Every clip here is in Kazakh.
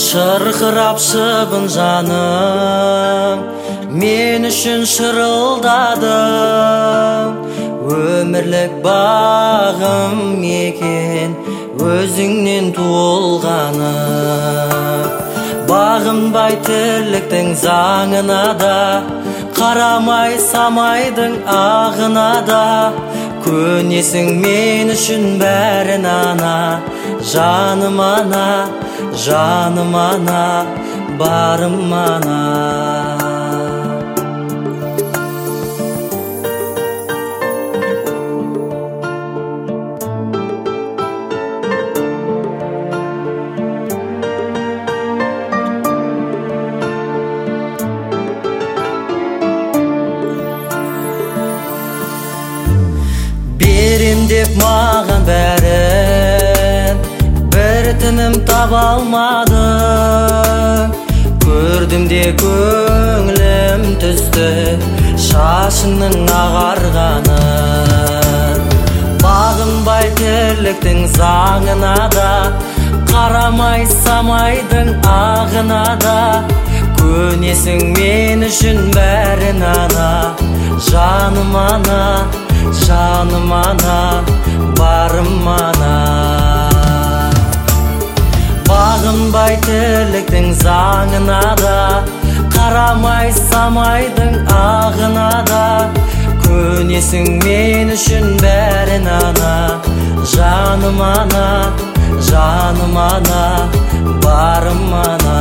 Шырқырап шыбын жаным, мен үшін шырылдадың. Өмірлік бағым екен, өзіңнен туылғаным. Бағынбай тірліктің заңына да, қарамай самайдың ағына да. Көнесің мен үшін бәрін ана, жаным ана, жаным ана, барым ана. Берем деп маған бәрін, бір тыным таба алмадың. Көрдім де көңілім түсті, шашыңның ағарғанын. Бағынбай тірліктің заңына да, қарамай самайдың ағына да. Көнесің мен үшін бәрін ана, жаным ана, жаным ана, барым ана. Бағынбай тірліктің заңына да, қарамай самайдың ағына да. Көнесің мен үшін бәрін ана, жаным ана, жаным ана, барым ана.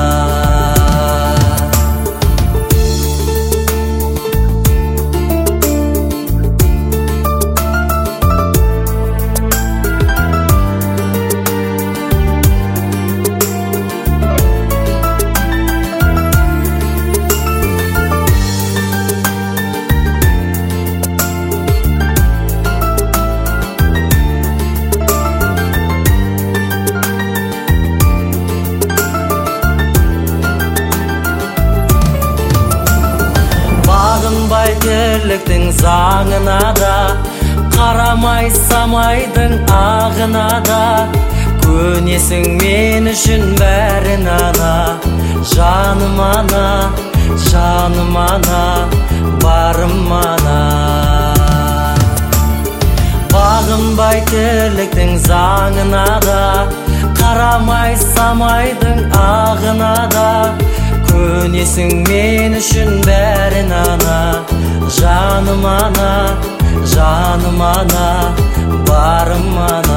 Бағынбай тірліктің заңына да, қарамай самайдың ағына да. Көнесің мен үшін бәрін ана, жаным ана, жаным ана, барым ана. Бағынбай тірліктің заңына да, қарамай самайдың ағына да. Көнесің мен үшін бәрін ана, жаным ана, жаным ана, барым ана.